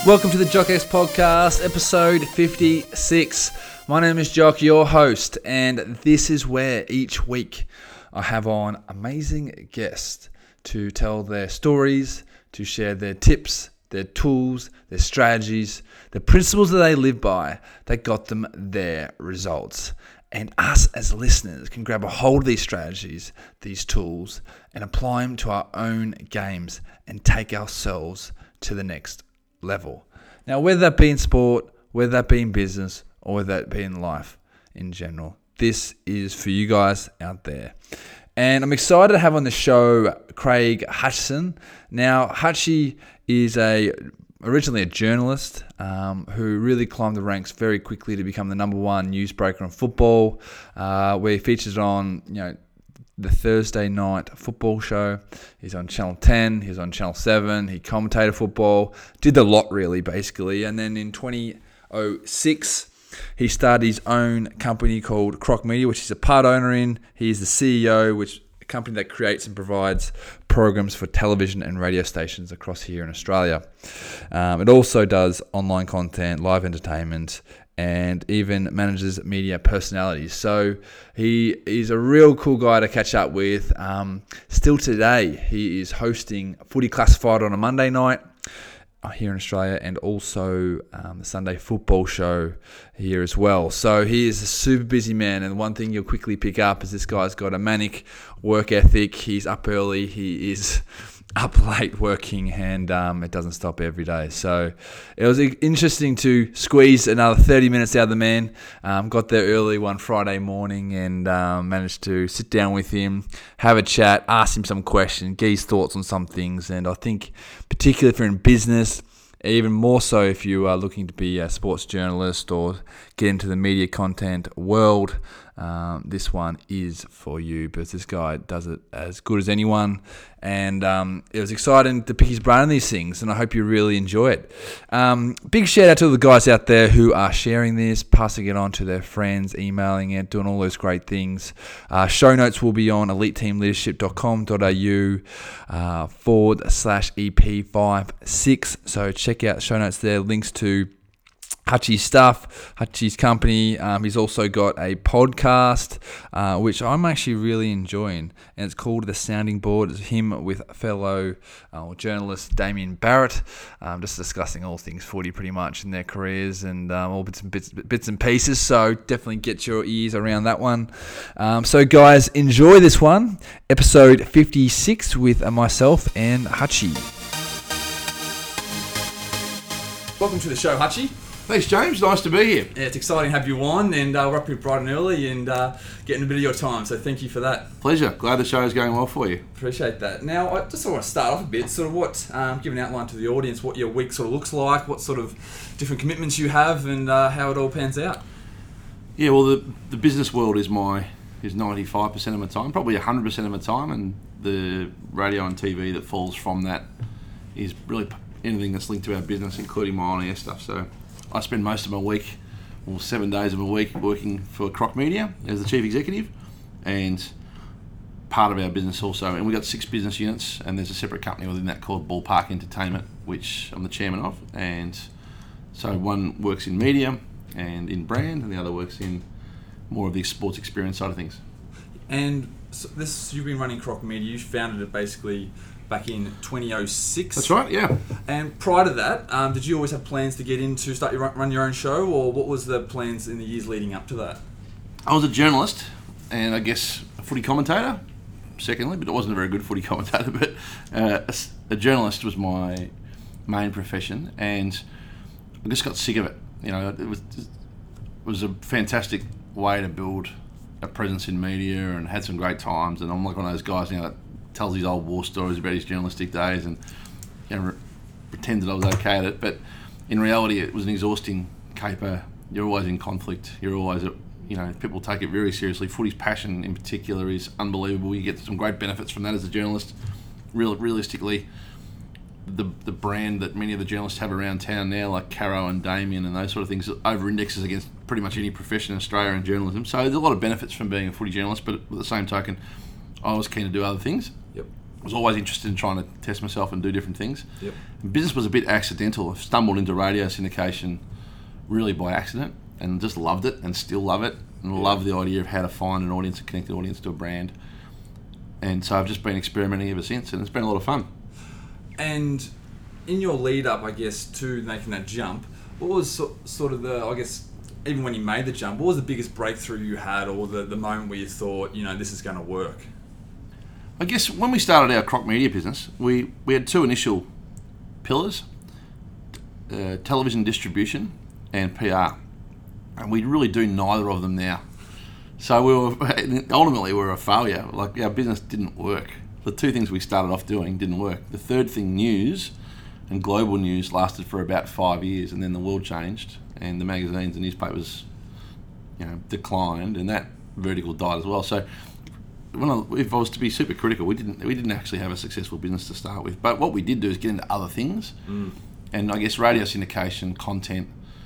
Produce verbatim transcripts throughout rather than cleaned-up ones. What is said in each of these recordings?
Welcome to the Jock X Podcast, episode fifty-six. My name is Jock, your host, and this is where each week I have on amazing guests to tell their stories, to share their tips, their tools, their strategies, the principles that they live by that got them their results. And us as listeners can grab a hold of these strategies, these tools, and apply them to our own games and take ourselves to the next level. Now, whether that be in sport, whether that be in business, or whether that be in life in general, this is for you guys out there. And I'm excited to have on the show Craig Hutchison. Now, Hutchie is a originally a journalist um, who really climbed the ranks very quickly to become the number one newsbreaker on football, uh, where he features on, you know, the Thursday night football show. He's on Channel ten, he's on Channel seven, he commentated football, did the lot really, basically. And then in twenty oh six, he started his own company called Croc Media, which he's a part owner in. He is the C E O, which a company that creates and provides programs for television and radio stations across here in Australia. Um, it also does online content, live entertainment, and even manages media personalities. So he is a real cool guy to catch up with. Um, still today, he is hosting Footy Classified on a Monday night here in Australia, and also um, the Sunday football show here as well. So he is a super busy man, and one thing you'll quickly pick up is this guy's got a manic work ethic. He's up early, he is up late working, and um, it doesn't stop every day. So it was interesting to squeeze another thirty minutes out of the man. Um, got there early one Friday morning and um, managed to sit down with him, have a chat, ask him some questions, get his thoughts on some things. And I think particularly if you're in business, even more so if you are looking to be a sports journalist or get into the media content world, um, this one is for you, because this guy does it as good as anyone. And um, it was exciting to pick his brain on these things, and I hope you really enjoy it. Um, big shout out to the guys out there who are sharing this, passing it on to their friends, emailing it, doing all those great things. Uh, show notes will be on eliteteamleadership.com.au uh, forward slash EP56. So check out the show notes there, links to Hutchie's stuff, Hutchie's company. Um, he's also got a podcast, uh, which I'm actually really enjoying, and it's called The Sounding Board. It's him with fellow uh, journalist Damien Barrett, um, just discussing all things footy pretty much in their careers, and um, all bits and bits, bits and pieces. So definitely get your ears around that one. Um, so guys, enjoy this one, episode fifty-six with myself and Hutchie. Welcome to the show, Hutchie. Thanks, James. Nice to be here. Yeah, it's exciting to have you on, and uh, we're up here bright and early and uh, getting a bit of your time, so thank you for that. Pleasure. Glad the show is going well for you. Appreciate that. Now, I just want to start off a bit, sort of what, um, give an outline to the audience, what your week sort of looks like, what sort of different commitments you have, and uh, how it all pans out. Yeah, well, the the business world is my is ninety-five percent of my time, probably one hundred percent of my time, and the radio and T V that falls from that is really anything that's linked to our business, including my on-air stuff. So I spend most of my week, well, seven days of my week, working for Croc Media as the chief executive, and part of our business also. And we've got six business units, and there's a separate company within that called Ballpark Entertainment, which I'm the chairman of. And so one works in media and in brand, and the other works in more of the sports experience side of things. And so this, you've been running Croc Media. You founded it basically back in twenty oh six. That's right, yeah. And prior to that, um, did you always have plans to get into, start your, run your own show, or what was the plans in the years leading up to that? I was a journalist, and I guess a footy commentator, secondly, but I wasn't a very good footy commentator, but uh, a, a journalist was my main profession, and I just got sick of it. You know, it was, it was a fantastic way to build a presence in media, and had some great times, and I'm like one of those guys, you know, that tells these old war stories about his journalistic days, and you know, re- pretend that I was okay at it, but in reality it was an exhausting caper. You're always in conflict, you're always, you know, people take it very seriously. Footy's passion in particular is unbelievable. You get some great benefits from that as a journalist. Real, realistically, the the brand that many of the journalists have around town now, like Caro and Damien and those sort of things, over indexes against pretty much any profession in Australia in journalism. So there's a lot of benefits from being a footy journalist, but at the same token, I was keen to do other things. Yep. was always interested in trying to test myself and do different things. Yep. Business was a bit accidental. I stumbled into radio syndication really by accident and just loved it and still love it and Yeah. love the idea of how to find an audience, a connected audience to a brand. And so I've just been experimenting ever since, and it's been a lot of fun. And in your lead up, I guess, to making that jump, what was so, sort of the, I guess, even when you made the jump, what was the biggest breakthrough you had, or the, the moment where you thought, you know, this is going to work? I guess when we started our Croc Media business, we, we had two initial pillars, uh, television distribution and P R. And we really do neither of them now. So we were ultimately we were a failure. Like, our business didn't work. The two things we started off doing didn't work. The third thing, news and global news, lasted for about five years, and then the world changed, and the magazines and newspapers, you know, declined, and that vertical died as well. So, when I, if I was to be super critical, we didn't we didn't actually have a successful business to start with. But what we did do is get into other things, Mm. and I guess radio syndication, content,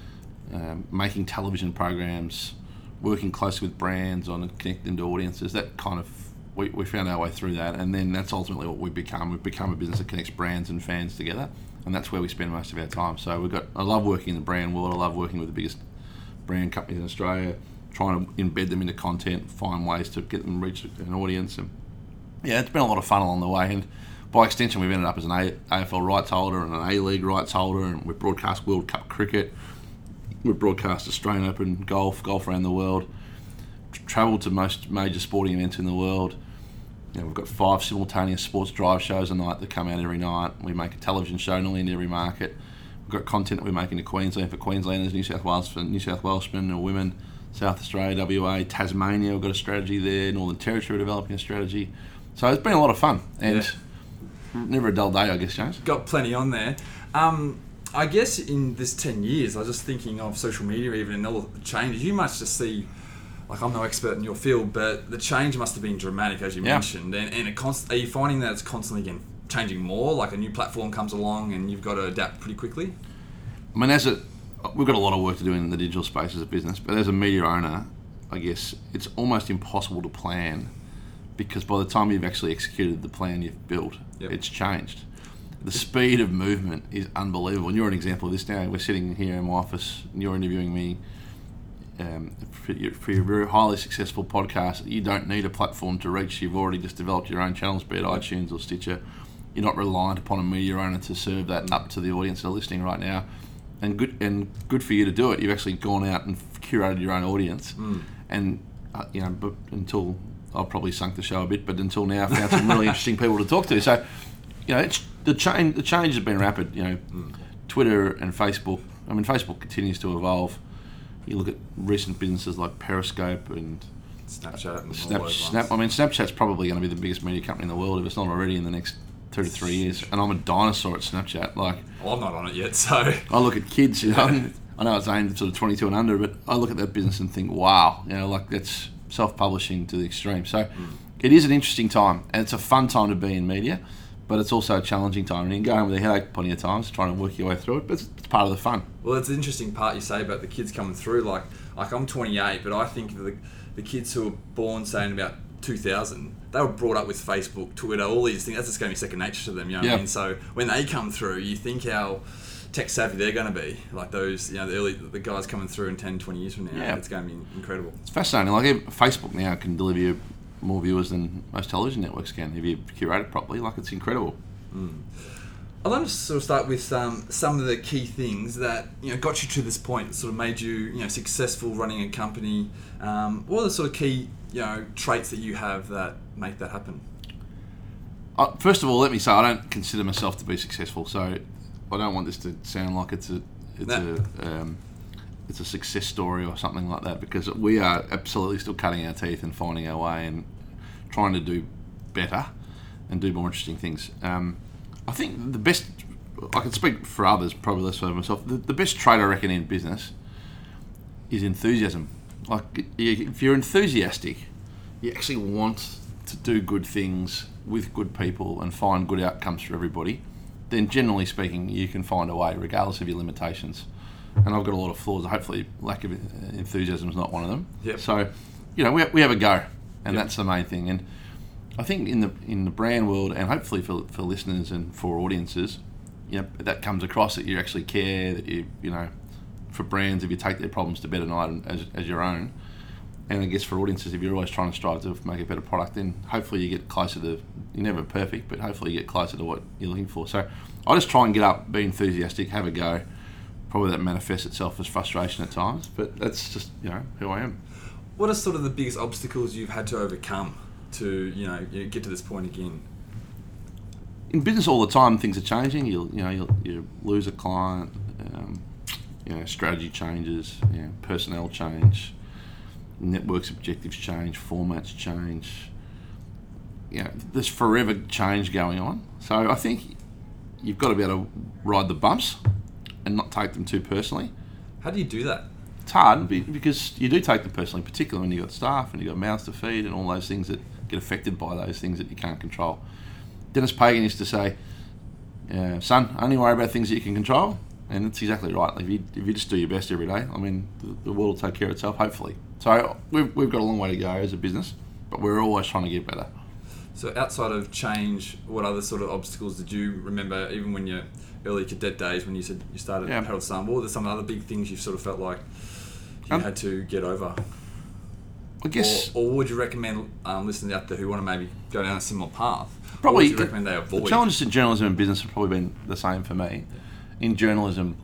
um, making television programs, working closely with brands on connecting to audiences. That kind of we, we found our way through that, and then that's ultimately what we've become. We've become a business that connects brands and fans together, and that's where we spend most of our time. So we've got I love working in the brand world. I love working with the biggest brand companies in Australia, trying to embed them into content, find ways to get them reach an audience, and yeah, it's been a lot of fun along the way. And by extension, we've ended up as an A F L rights holder and an A-League rights holder, and we broadcast World Cup cricket. We broadcast Australian Open golf, golf around the world. Travelled to most major sporting events in the world. You know, we've got five simultaneous sports drive shows a night that come out every night. We make a television show nearly in every market. We've got content that we're making to Queensland for Queenslanders, New South Wales for New South Welshmen or women, South Australia, W A, Tasmania. We've got a strategy there. Northern Territory, we're developing a strategy. So it's been a lot of fun, and Yeah. never a dull day, I guess, James. Got plenty on there. Um, I guess in this ten years, I was just thinking of social media even and all the changes. You must just see, like, I'm no expert in your field, but the change must have been dramatic, as you Yeah. mentioned. And, and it const- are you finding that it's constantly getting changing more? Like a new platform comes along and you've got to adapt pretty quickly? I mean, as a, we've got a lot of work to do in the digital space as a business, but as a media owner, I guess it's almost impossible to plan, because by the time you've actually executed the plan you've built, Yep. it's changed. The speed of movement is unbelievable. And you're an example of this now. We're sitting here in my office and you're interviewing me um, for, your, for your very highly successful podcast. You don't need a platform to reach. You've already just developed your own channels, be it iTunes or Stitcher. You're not reliant upon a media owner to serve that up to the audience that are listening right now. And good and good for you to do it. You've actually gone out and curated your own audience. Mm. And, uh, you know, but until I've probably sunk the show a bit, but until now I've found some really interesting people to talk to. So, you know, it's, the change the change has been rapid. You know, Mm. Twitter and Facebook. I mean, Facebook continues to evolve. You look at recent businesses like Periscope and Snapchat and all Snap. those Snap. ones. I mean, Snapchat's probably going to be the biggest media company in the world if it's not already in the next two to three years. And I'm a dinosaur at Snapchat. Like, Well, I'm not on it yet, so... I look at kids. You know, I know it's aimed at sort of twenty-two and under, but I look at that business and think, wow, you know, like that's self-publishing to the extreme. So, Mm. it is an interesting time, and it's a fun time to be in media. But it's also a challenging time, and you can go home with a headache plenty of times trying to work your way through it, but it's, it's part of the fun. Well, it's an interesting part you say about the kids coming through. Like, like I'm twenty-eight, but I think of the, the kids who were born, say, in about two thousand, they were brought up with Facebook, Twitter, all these things. That's just going to be second nature to them, you know what Yeah. I mean? So when they come through, you think how tech savvy they're going to be. Like those, you know, the early the guys coming through in ten, twenty years from now. Yeah. It's going to be incredible. It's fascinating. Like, even Facebook now can deliver you more viewers than most television networks can if you curate it properly. Like, it's incredible. Mm. I'd like to sort of start with um, some of the key things that, you know, got you to this point, sort of made you, you know, successful running a company. Um, what are the sort of key, you know, traits that you have that make that happen? Uh, first of all, let me say I don't consider myself to be successful, so I don't want this to sound like it's a it's No. a um, it's a success story or something like that, because we are absolutely still cutting our teeth and finding our way and trying to do better and do more interesting things. Um, I think the best, I can speak for others, probably less for myself, the, the best trait I reckon in business is enthusiasm. Like, if you're enthusiastic, you actually want to do good things with good people and find good outcomes for everybody, then generally speaking, you can find a way, regardless of your limitations. And I've got a lot of flaws. Hopefully, lack of enthusiasm is not one of them. Yep. So, you know, we we have a go, and Yep. that's the main thing. And I think in the in the brand world, and hopefully for for listeners and for audiences, you know, that comes across that you actually care, that you you know, for brands, if you take their problems to bed at night as as your own, and I guess for audiences, if you're always trying to strive to make a better product, then hopefully you get closer to, you're never perfect, but hopefully you get closer to what you're looking for. So I just try and get up, be enthusiastic, have a go. Probably that manifests itself as frustration at times, but that's just, you know, who I am. What are sort of the biggest obstacles you've had to overcome to, you know, you get to this point again? In business all the time, things are changing. You you know, you you lose a client, um, you know, strategy changes, you know, personnel change, networks objectives change, formats change. You know, there's forever change going on. So I think you've got to be able to ride the bumps and not take them too personally. How do you do that? It's hard because you do take them personally, particularly when you've got staff and you've got mouths to feed and all those things that get affected by those things that you can't control. Dennis Pagan used to say, uh, son, only worry about things that you can control. And that's exactly right. If you, if you just do your best every day, I mean, the, the world will take care of itself, hopefully. So we've, we've got a long way to go as a business, but we're always trying to get better. So outside of change, what other sort of obstacles did you remember, even when your early cadet days, when you said you started yeah. at Herald Sun? What were some other big things you sort of felt like you um, had to get over? I guess... Or, or would you recommend um, listeners out there who want to maybe go down a similar path? Probably. What would you recommend they avoid? The challenges in journalism and business have probably been the same for me. Yeah. In journalism,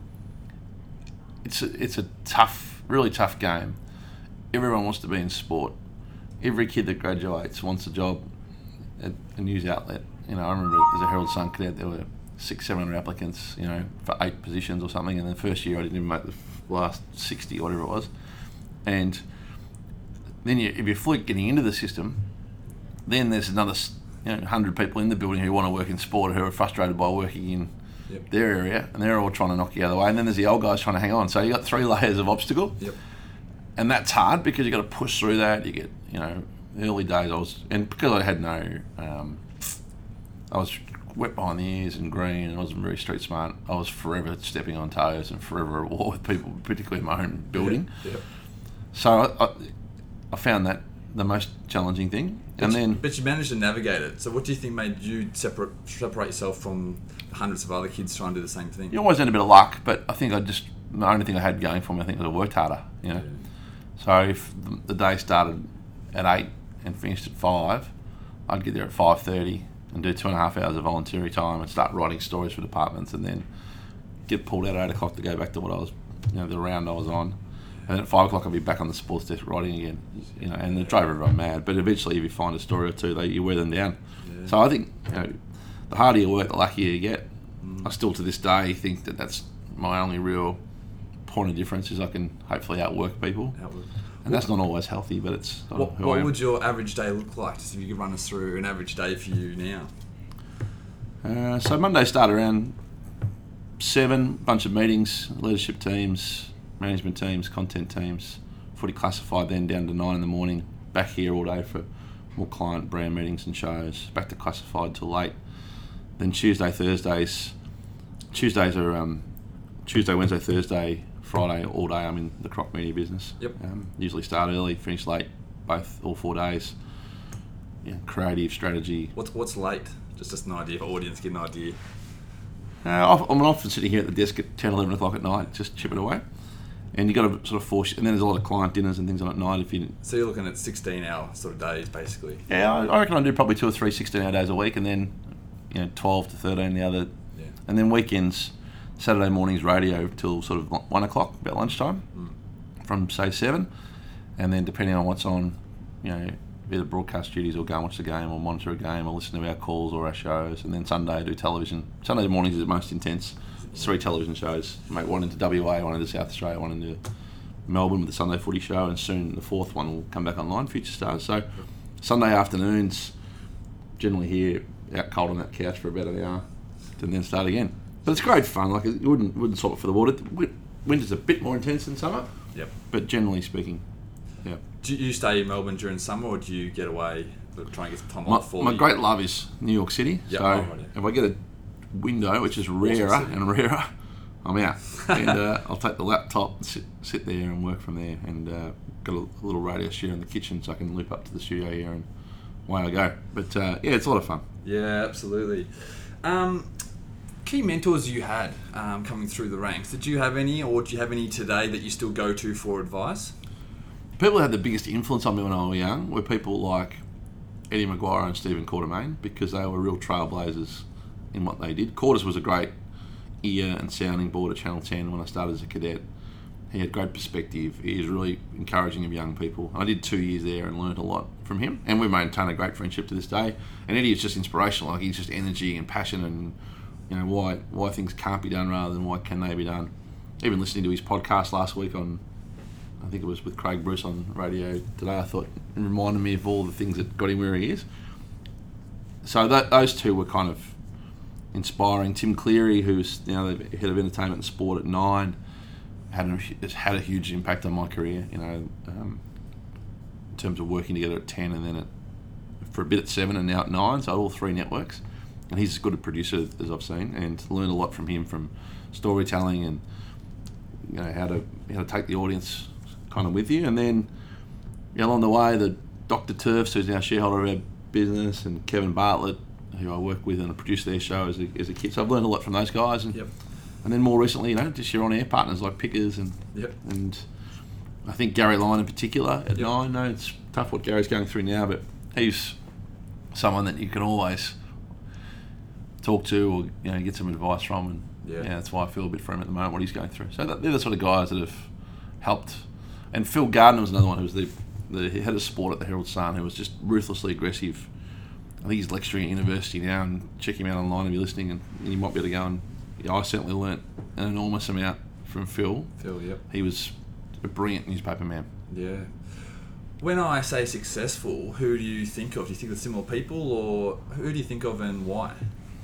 it's a, it's a tough, really tough game. Everyone wants to be in sport. Every kid that graduates wants a job at a news outlet. You know, I remember as a Herald Sun cadet, there were six, seven hundred applicants, you know, for eight positions or something. And the first year, I didn't even make the last sixty, or whatever it was. And then you, if you're fluke getting into the system, then there's another, you know, one hundred people in the building who want to work in sport, who are frustrated by working in yep. their area, and they're all trying to knock you out of the way. And then there's the old guys trying to hang on. So you got three layers of obstacle. Yep. And that's hard because you got to push through that. You get, you know, early days I was, and because I had no, um, I was wet behind the ears and green, and I wasn't very street smart. I was forever stepping on toes and forever at war with people, particularly in my own building. Yeah. So I, I, I found that the most challenging thing. But and you, then, but you managed to navigate it. So what do you think made you separate separate yourself from hundreds of other kids trying to do the same thing? You always need a bit of luck, but I think I just, the only thing I had going for me, I think, was I worked harder. You know. Yeah. So if the day started at eight and finished at five, I'd get there at five thirty and do two and a half hours of voluntary time and start writing stories for departments, and then get pulled out at eight o'clock to go back to what I was, you know, the round I was on. And then at five o'clock I'd be back on the sports desk writing again, you know, and it drove everyone mad. But eventually, if you find a story or two, they you wear them down. Yeah. So I think, you know, the harder you work, the luckier you get. Mm. I still to this day think that that's my only real point of difference, is I can hopefully outwork people. Outwork. And that's not always healthy, but it's sort what, of who what I am. would your average day look like? Just if you could run us through an average day for you now. Uh, so Monday start around seven, bunch of meetings, leadership teams, management teams, content teams, footy classified, then down to nine in the morning, back here all day for more client brand meetings and shows, back to classified till late. Then Tuesday, Thursdays, Tuesdays are um, Tuesday, Wednesday, Thursday, Friday, all day I'm in the crop media business. Yep. Um, usually start early, finish late, both, all four days. Yeah, creative, strategy. What's what's late? Just just an idea for audience, get an idea. Uh, I'm often sitting here at the desk at ten, eleven o'clock at night, just chipping away. And you got to sort of force, and then there's a lot of client dinners and things on at night. If you, so you're looking at sixteen hour sort of days, basically. Yeah, I, I reckon I do probably two or three sixteen hour days a week, and then, you know, twelve to thirteen the other. Yeah. And then weekends, Saturday mornings radio till sort of one o'clock, about lunchtime, mm. from say seven, and then depending on what's on, you know, either broadcast duties or go and watch the game or monitor a game or listen to our calls or our shows, and then Sunday I do television. Sunday mornings is the most intense. It's three television shows, make one into W A, one into South Australia, one into Melbourne with the Sunday Footy Show, and soon the fourth one will come back online, Future Stars. So Sunday afternoons, generally here out cold on that couch for about an hour, and then start again. But it's great fun. Like, you wouldn't wouldn't swap it for the water. Winter's a bit more intense than summer. Yep. But generally speaking, yeah. Do you stay in Melbourne during summer, or do you get away, try and get some time my, off for My you? great love is New York City. Yep. So oh, right, yeah. if I get a window, which is rarer and rarer, I'm out. And uh, I'll take the laptop and sit, sit there and work from there. And uh, got a little radio studio in the kitchen, so I can loop up to the studio here and away I go. But uh, yeah, it's a lot of fun. Yeah, absolutely. Um, key mentors you had um, coming through the ranks. Did you have any, or do you have any today that you still go to for advice? People who had the biggest influence on me when I was young were people like Eddie Maguire and Stephen Quartermain, because they were real trailblazers in what they did. Quarters was a great ear and sounding board at Channel ten when I started as a cadet. He had great perspective. He was really encouraging of young people. I did two years there and learnt a lot from him, and we've maintained a great friendship to this day. And Eddie is just inspirational. Like, he's just energy and passion, and you know why why things can't be done rather than why can they be done. Even listening to his podcast last week on, I think it was with Craig Bruce on radio today, I thought it reminded me of all the things that got him where he is. So that, those two were kind of inspiring. Tim Cleary, who's now the head of entertainment and sport at Nine, had a, has had a huge impact on my career. You know, um, in terms of working together at ten and then at, for a bit at Seven and now at Nine, so all three networks. And he's as good a producer as I've seen, and learned a lot from him, from storytelling and you know how to how to take the audience kind of with you. And then you know, along the way, the Doctor Turfs, who's now shareholder of our business, and Kevin Bartlett, who I work with and I produced their show as a, as a kid. So I've learned a lot from those guys. And, yep. and then more recently, you know, just your on-air partners like Pickers and yep. and I think Gary Lyon in particular at yep. Nine. No, it's tough what Gary's going through now, but he's someone that you can always talk to or you know get some advice from. And yeah, yeah that's why I feel a bit for him at the moment, what he's going through. So that, they're the sort of guys that have helped. And Phil Gardner was another one who was the, the head of sport at the Herald Sun, who was just ruthlessly aggressive. I think he's lecturing at university now, and check him out online if you're listening, and you might be able to go and you know, I certainly learnt an enormous amount from Phil. Phil, yep. He was a brilliant newspaper man. Yeah. When I say successful, who do you think of? Do you think of similar people, or who do you think of and why?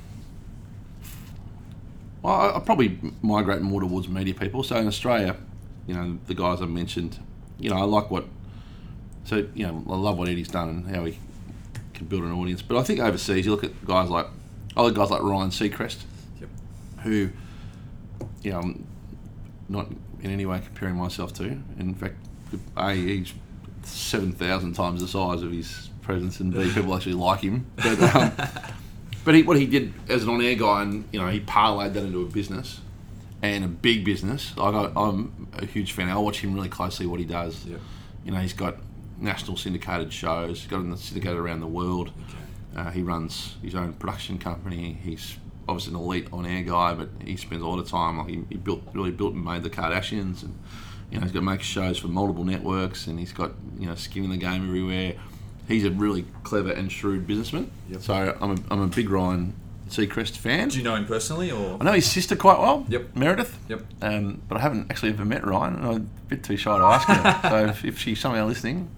Well, I, I probably migrate more towards media people. So in Australia, you know, the guys I've mentioned, you know, I like what, so, you know, I love what Eddie's done and how he can build an audience. But I think overseas, you look at guys like, other guys like Ryan Seacrest, yep. who, you know, I'm not in any way comparing myself to. In fact, A, he's seven thousand times the size of his presence, and B, people actually like him. But, um, but he, what he did as an on-air guy, and you know, he parlayed that into a business, and a big business. Like I, I'm a huge fan. I watch him really closely, what he does. Yep. You know, he's got national syndicated shows. He's got them syndicated around the world. Okay. Uh, he runs his own production company. He's obviously an elite on-air guy, but he spends a lot of time. Like he, he built, really built and made the Kardashians, and you know, he's got make shows for multiple networks, and he's got you know skin in the game everywhere. He's a really clever and shrewd businessman. Yep. So I'm a, I'm a big Ryan Seacrest fan. Do you know him personally, or? I know his sister quite well. Yep. Meredith. Yep. Um, but I haven't actually ever met Ryan, and I'm a bit too shy to ask her. So if, if she's somehow listening,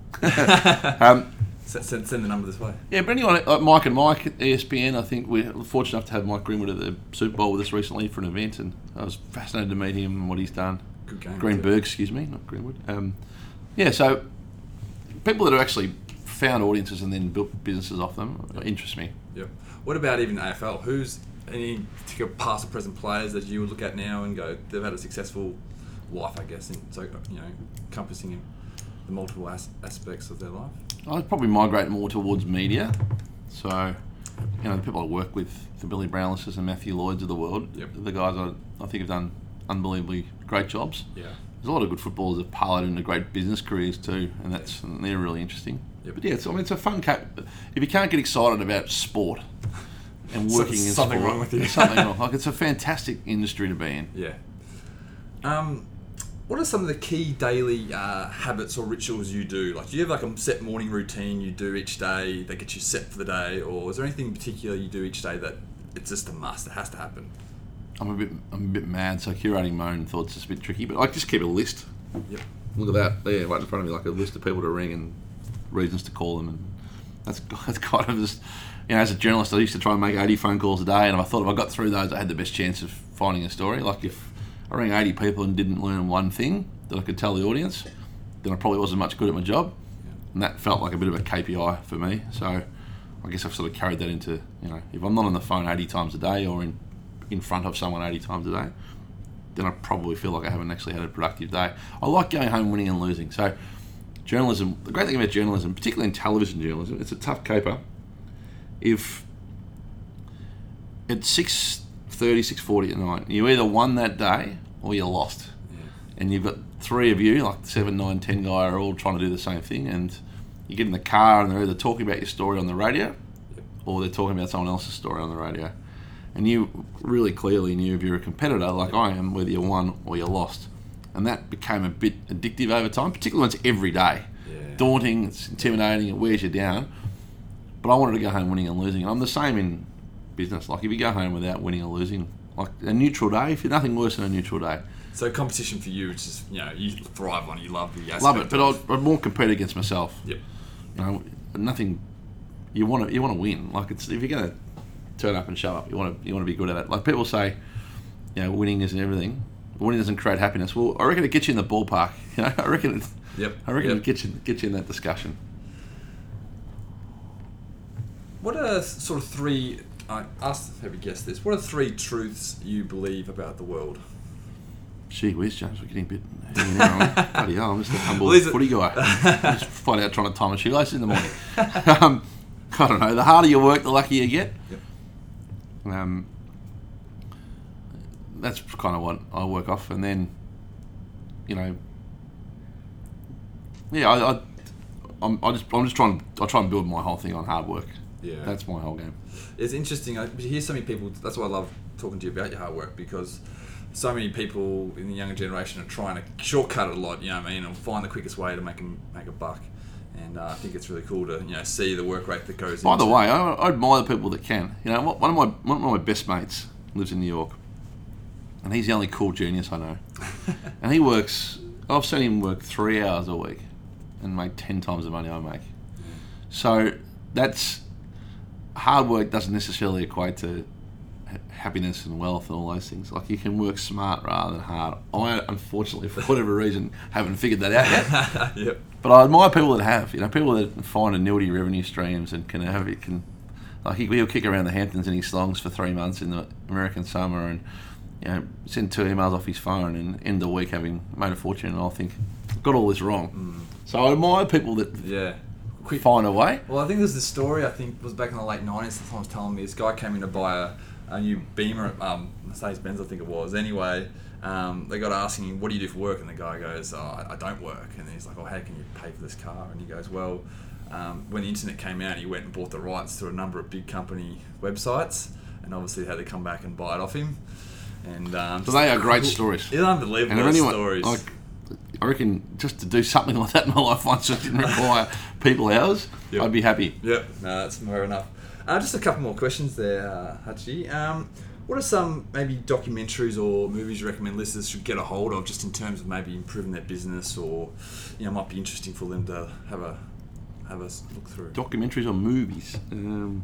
um, send, send, send the number this way. yeah. But anyone like Mike and Mike at E S P N, I think we're fortunate enough to have Mike Greenwood at the Super Bowl with us recently for an event, and I was fascinated to meet him and what he's done. Good game. Greenberg, excuse me, not Greenwood. Um, yeah. So people that have actually found audiences and then built businesses off them Yep. interest me. Yep. What about even A F L? Who's any particular past or present players that you would look at now and go, they've had a successful life, I guess, and so you know, encompassing the multiple as- aspects of their life? I'd probably migrate more towards media. So, you know, the people I work with, the Billy Brownlesses and Matthew Lloyds of the world, Yep. the guys I, I think have done unbelievably great jobs. Yeah. There's a lot of good footballers that have parlayed into great business careers too, and that's and they're really interesting. Yep. But yeah, it's, I mean, it's a fun cap. If you can't get excited about sport and So working there's in something sport, wrong with you. there's something wrong. Like, it's a fantastic industry to be in. Yeah. Um, what are some of the key daily uh, habits or rituals you do? Like, do you have like a set morning routine you do each day that gets you set for the day, or is there anything in particular you do each day that it's just a must, it has to happen? I'm a bit, I'm a bit mad, so curating my own thoughts is a bit tricky. But I just keep a list. Yep. Look at that there, right in front of me, like a list of people to ring and reasons to call them, and that's that's kind of just, you know, as a journalist, I used to try and make eighty phone calls a day, and I thought if I got through those, I had the best chance of finding a story. Like if I rang eighty people and didn't learn one thing that I could tell the audience, then I probably wasn't much good at my job, and that felt like a bit of a K P I for me. So I guess I've sort of carried that into, you know, if I'm not on the phone eighty times a day or in in front of someone eighty times a day, then I probably feel like I haven't actually had a productive day. I like going home winning and losing. So journalism, the great thing about journalism, particularly in television journalism, it's a tough caper. If at six thirty, six forty at night, you either won that day or you lost. Yeah. And you've got three of you, like seven, nine, ten guy, are all trying to do the same thing, and you get in the car and they're either talking about your story on the radio, yep, or they're talking about someone else's story on the radio. And you really clearly knew if you're a competitor, like I am, whether you won or you lost. And that became a bit addictive over time, particularly when it's every day. Yeah. Daunting, it's intimidating, it wears you down. But I wanted to go home winning and losing. I'm the same in business. Like, if you go home without winning or losing, like a neutral day, if you're nothing worse than a neutral day. So competition for you, it's just, you know, you thrive on it, you love the aspect. Love it, but I'd, I'd more compete against myself. Yep. You know, nothing, you want to you want to win. Like, it's, if you're going to turn up and show up, you want to you want to be good at it. Like, people say, you know, winning isn't everything. Winning doesn't create happiness. Well, I reckon it gets you in the ballpark. You know, I reckon it, yep. I reckon yep. it gets you, gets you in that discussion. What are sort of three, I asked, have you guessed this, what are three truths you believe about the world? Gee whiz, James, we're getting a bit heavy now. Bloody hell, I'm just a humble well, footy guy. Just flat out trying to tie my shoelaces in the morning. um, I don't know, the harder you work, the luckier you get. Yep. Um, that's kind of what I work off. And then, you know, yeah, I, I, I'm, I just, I'm just trying, I try and build my whole thing on hard work. Yeah, that's my whole game. It's interesting. I hear so many people. That's why I love talking to you about your hard work, because so many people in the younger generation are trying to shortcut it a lot. You know what I mean, and find the quickest way to make them make a buck. And uh, I think it's really cool to, you know, see the work rate that goes. By into the way, I, I admire the people that can. You know, one of my one of my best mates lives in New York, and he's the only cool genius I know. And he works. I've seen him work three hours a week and make ten times the money I make. So that's. Hard work doesn't necessarily equate to happiness and wealth and all those things. Like, you can work smart rather than hard. I, unfortunately, for whatever reason, haven't figured that out yet. Yep. But I admire people that have. You know, people that find annuity revenue streams and can have it. Can like he, he'll kick around the Hamptons in his slongs for three months in the American summer, and you know, send two emails off his phone and end the week having made a fortune. And I'll think, I've got all this wrong. Mm. So I admire people that. Yeah. Quick. Find a way. Well, I think there's this story, I think was back in the late nineties, someone was telling me, this guy came in to buy a, a new Beamer, um, Mercedes-Benz I think it was. Anyway, um, they got asking him, what do you do for work? And the guy goes, oh, I, I don't work. And he's like, oh, how can you pay for this car? And he goes, well, um, when the internet came out, he went and bought the rights to a number of big company websites, and obviously had to come back and buy it off him. And um, so they are great cool stories. They're unbelievable and anyone, stories. Like, I reckon just to do something like that in my life once it didn't require people hours, yep. I'd be happy. Yep, no, that's more enough. Uh, just a couple more questions there, uh, Hachi. Um, what are some maybe documentaries or movies you recommend listeners should get a hold of, just in terms of maybe improving their business, or, you know, might be interesting for them to have a have a look through? Documentaries or movies? Um,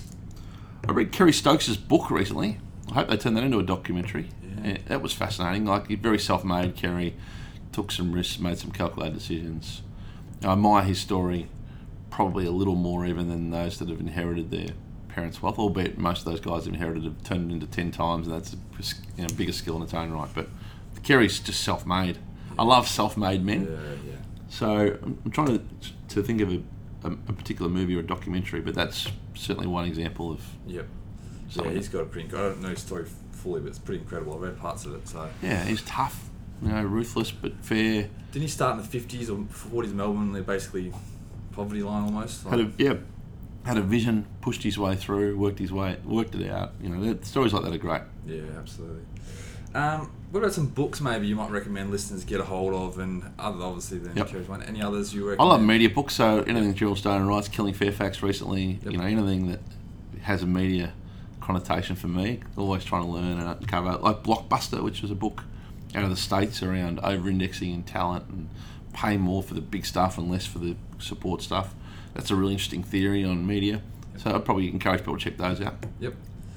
I read Kerry Stokes' book recently. I hope they turn that into a documentary. Yeah. Yeah, that was fascinating. Like, very self-made, Kerry. Took some risks, made some calculated decisions. I admire his story probably a little more even than those that have inherited their parents' wealth, albeit most of those guys have inherited have turned it into ten times, and that's a, you know, bigger skill in its own right. But Kerry's just self-made. Yeah. I love self-made men. Yeah, yeah. So I'm trying to to think of a, a, a particular movie or a documentary, but that's certainly one example of. Yep. Yeah, he's got a pretty. I don't know his story fully, but it's pretty incredible. I've read parts of it. So. Yeah, he's tough. You know, ruthless but fair. Didn't he start in the fifties or forties in Melbourne? They're basically poverty line almost. Like, had a yeah, had a vision, pushed his way through, worked his way, worked it out. You know, stories like that are great. Yeah, absolutely. Um, what about some books maybe you might recommend listeners get a hold of, and other obviously than yep. Kerry's one? Any others you recommend? I love media books. So anything Gerald Stone writes, Killing Fairfax recently. Yep. You know, anything that has a media connotation for me. Always trying to learn and uncover. Like Blockbuster, which was a book out of the States around over-indexing in talent and pay more for the big stuff and less for the support stuff. That's a really interesting theory on media. Yep. So I'd probably encourage people to check those out. Yep.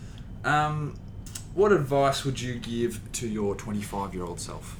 Um, what advice would you give to your twenty-five-year-old self?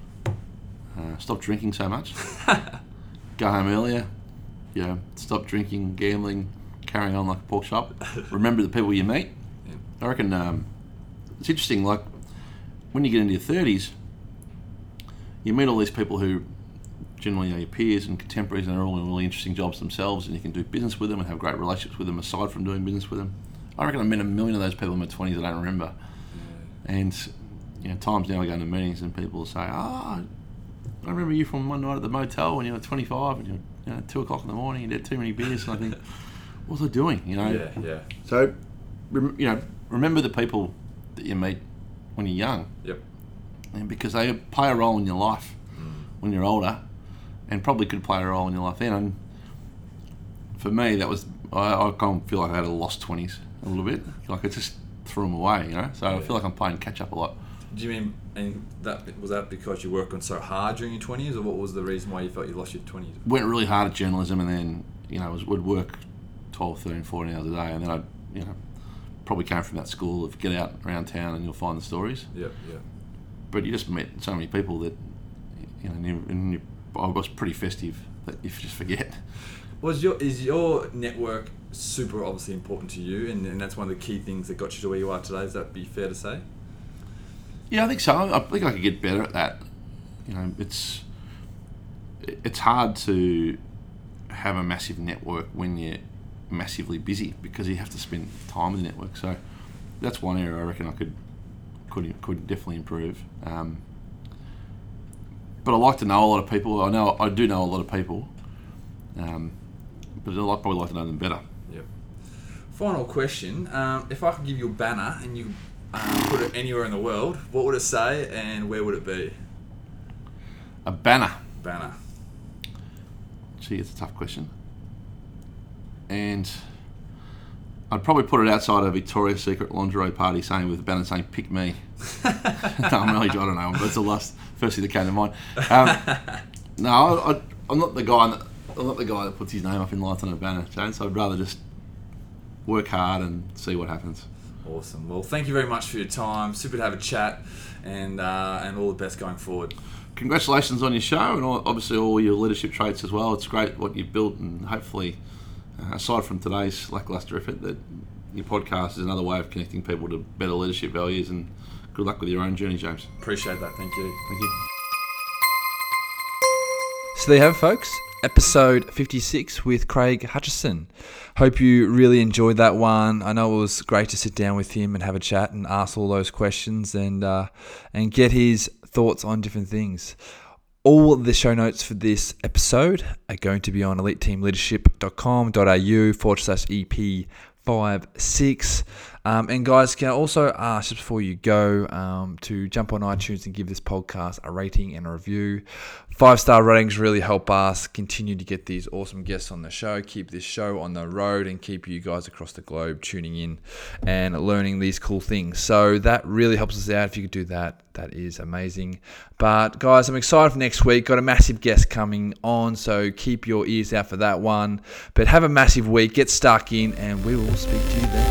Uh, stop drinking so much. Go home earlier. You know, stop drinking, gambling, carrying on like a pork chop. Remember the people you meet. Yep. I reckon um, it's interesting, like, when you get into your thirties, you meet all these people who generally you know, your peers and contemporaries, and they're all in really interesting jobs themselves, and you can do business with them and have great relationships with them aside from doing business with them. I reckon I met a million of those people in my twenties I don't remember. Yeah. And you know, times now I go into meetings and people will say, "Ah, oh, I remember you from one night at the motel when you were twenty-five and you were you know, two o'clock in the morning and you had too many beers." And I think, what was I doing? You know. Yeah, yeah. So, you know, remember the people that you meet when you're young. Yep. And because they play a role in your life mm. when you're older, and probably could play a role in your life then. And for me, that was I, I kind of feel like I had a lost twenties a little bit. Like I just threw them away, you know. So yeah. I feel like I'm playing catch up a lot. Do you mean, and that was that because you worked on so hard during your twenties, or what was the reason why you felt you lost your twenties? Went really hard at journalism, and then you know was, would work twelve, thirteen, fourteen hours a day, and then I, you know, probably came from that school of get out around town and you'll find the stories. Yep, yep. But you just met so many people that, you know, and you, I was pretty festive that you just forget. Was your is your network super obviously important to you, and, and that's one of the key things that got you to where you are today? Is that be fair to say? Yeah, I think so. I think I could get better at that. You know, it's it's hard to have a massive network when you're massively busy because you have to spend time with the network. So that's one area I reckon I could could could definitely improve. Um, but I like to know a lot of people. I know I do know a lot of people. Um, but I'd probably like to know them better. Yep. Final question. Um, if I could give you a banner and you um, put it anywhere in the world, what would it say and where would it be? A banner. Banner. Gee, it's a tough question. And I'd probably put it outside a Victoria's Secret lingerie party saying with a banner saying, "Pick me." No, I'm really, I don't know. That's the last, first thing that came to mind. Um, no, I, I, I'm not the guy that, I'm not the guy that puts his name up in lights on a banner, James. So I'd rather just work hard and see what happens. Awesome. Well, thank you very much for your time. Super to have a chat, and uh, and all the best going forward. Congratulations on your show, and all, obviously all your leadership traits as well. It's great what you've built, and hopefully, uh, aside from today's lackluster effort, that your podcast is another way of connecting people to better leadership values. And good luck with your own journey, James. Appreciate that. Thank you. Thank you. So there you have it, folks. Episode fifty-six with Craig Hutchison. Hope you really enjoyed that one. I know it was great to sit down with him and have a chat and ask all those questions and uh, and get his thoughts on different things. All the show notes for this episode are going to be on elite team leadership dot com dot a u forward slash E P fifty-six. Um, and guys, can I also ask just before you go um, to jump on iTunes and give this podcast a rating and a review. Five-star ratings really help us continue to get these awesome guests on the show, keep this show on the road, and keep you guys across the globe tuning in and learning these cool things. So that really helps us out. If you could do that, that is amazing. But guys, I'm excited for next week. Got a massive guest coming on, so keep your ears out for that one. But have a massive week. Get stuck in, and we will speak to you then.